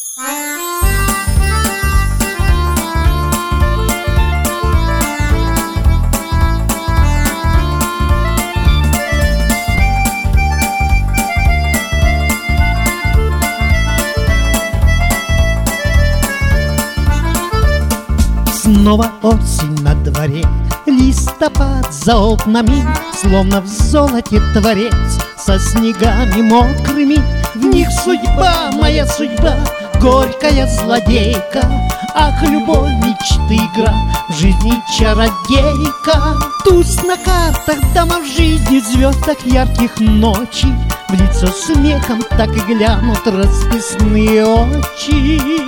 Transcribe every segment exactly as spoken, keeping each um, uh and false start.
Снова осень на дворе, листопад за окнами, словно в золоте творец со снегами мокрыми. В них судьба, моя судьба, горькая злодейка. Ах, любовь, мечты, игра, в жизни чародейка. Туз на картах, дома в жизни, звездах ярких ночи. В лицо смехом так и глянут расписные очи.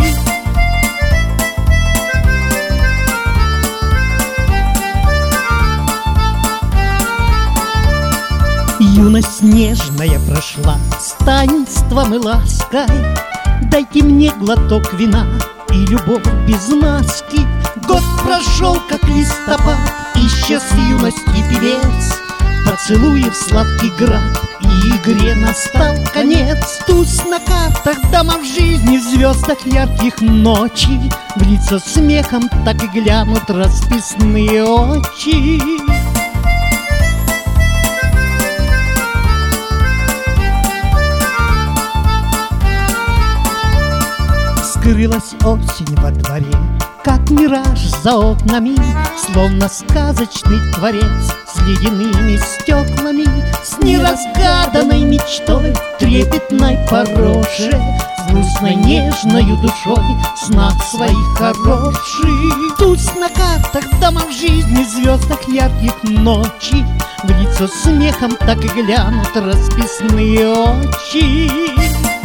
Юность нежная прошла с таинством и лаской. Дайте мне глоток вина и любовь без маски. Год прошел, как листопад, исчез юность и певец. Поцелуев сладкий град, и игре настал конец. Туз на картах, дома в жизни, в звездах ярких ночи. В лицо смехом так и глянут расписные очи. Скрылась осень во дворе, как мираж за окнами, словно сказочный творец с ледяными стеклами, с неразгаданной мечтой, трепетной пороше, с грустной нежною душой, в снах своих хороших. Туз на картах, дома в жизни, в звездах ярких ночи. В лицо смехом так и глянут расписные очи.